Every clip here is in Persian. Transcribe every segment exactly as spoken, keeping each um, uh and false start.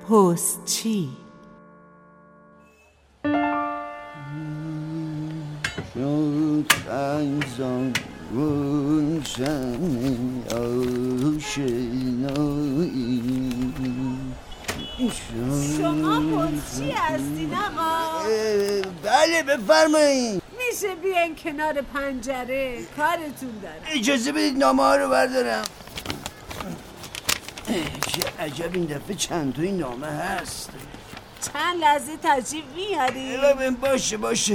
پستچی. شد خیزان روشن آشنایی. شما پستچی هستین آقا؟ بله بفرمایید. میشه بیاین کنار پنجره، کارتون دارم. اجازه بدید نامه ها رو بردارم. چه عجب این دفعه چند توی نامه هست. چند لحظه تشریف میاری؟ باشه باشه.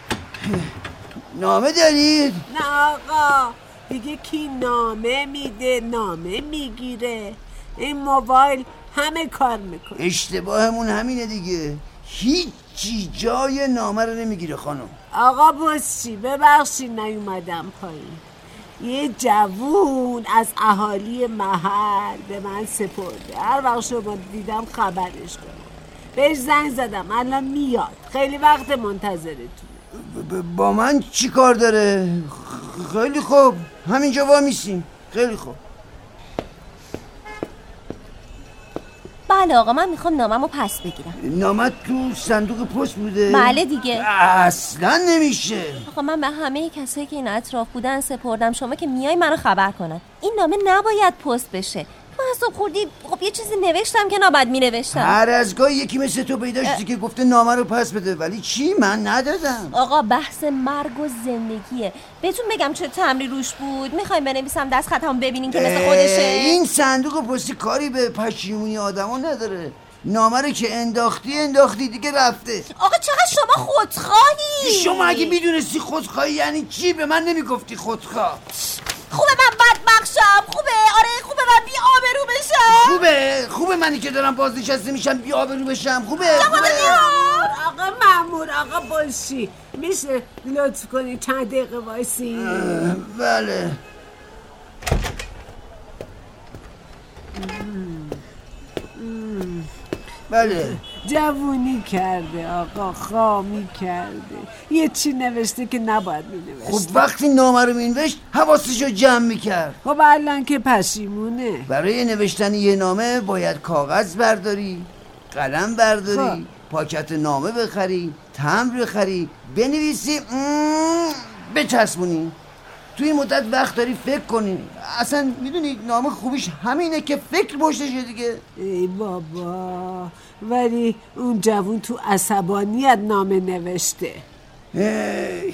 نامه دارید؟ نه آقا، دیگه کی نامه میده نامه میگیره؟ این موبایل همه کار میکنه. اشتباهمون همینه دیگه، هیچی جای نامه رو نمیگیره خانم. آقا پستچی ببخشید نیومدم پایین. یه جوون از اهالی محل به من سپرده، هر وقت شما دیدم خبرش کنم. بهش زنگ زدم الان میاد، خیلی وقت منتظرتونه. با من چی کار داره؟ خیلی خوب، همینجا وامیسیم. خیلی خوب. بله آقا، من میخوام ناممو پس بگیرم. نامت تو صندوق پست بوده؟ بله دیگه. اصلا نمیشه. آقا من به همه کسایی که این اطراف بودن سپردم، شما که میای منو خبر کنن. این نامه نباید پست بشه. تو حساب خوردی خب یه چیزی نوشتم که نباید مینوشتم. هر از گاهی یکی مثل تو پیدا شدی که گفته نامه رو پس بده، ولی چی؟ من ندادم. آقا بحث مرگ و زندگیه. بهتون بگم چه تمری روش بود؟ میخوایم بنویسم دست خطم ببینین که مثل خودشه؟ این صندوق پستی کاری به پشیمونی آدما نداره. نامه رو که انداختی انداختی دیگه رفته. آقا چقدر شما خودخواهی. شما اگه میدونستی خودخواهی یعنی چی به من نمیگفتی خودخواه؟ خوبه من بدبخشم؟ خوبه؟ آره خوبه من بی آبرو بشم؟ خوبه خوبه منی که دارم بازنشسته میشم بی آبرو بشم؟ خوبه خوبه آقا مأمور، آقا پستچی میشه لطف کنی چند دقیقه وایسی؟ بله. بله. جوونی کرده آقا، خامی کرده، یه چی نوشته که نباید مینوشته. خب وقتی نامه رو مینوشت حواسشو جمع میکرد. خب الان که پشیمونه. برای نوشتن یه نامه باید کاغذ برداری، قلم برداری، پاکت نامه بخری، تمبر بخری، بنویسی، بچسبونی. توی مدت وقت داری فکر کنی. اصلا میدونی نامه خوبیش همینه که فکر پشتشه دیگه. ای بابا، ولی اون جوون تو عصبانیت نامه نوشته. ای.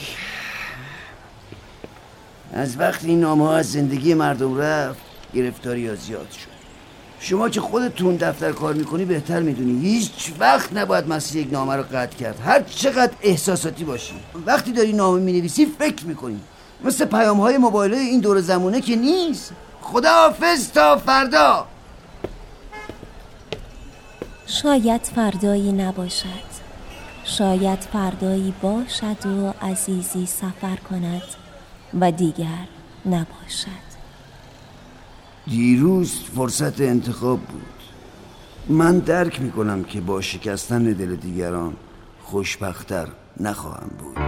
از وقتی این نامه ها از زندگی مردم رفت گرفتاری ها زیاد شد. شما که خودتون دفتر کار میکنی بهتر میدونی هیچ وقت نباید مسیر یک نامه رو قطع کرد، هر چقدر احساساتی باشی. وقتی داری نامه مینویسی فکر میکنی، مثل پیام های موبایل های این دور زمونه که نیست. خداحافظ تا فردا. شاید فردایی نباشد، شاید فردایی باشد و عزیزی سفر کند و دیگر نباشد. دیروز فرصت انتخاب بود. من درک میکنم که با شکستن دل دیگران خوشبخت‌تر نخواهم بود.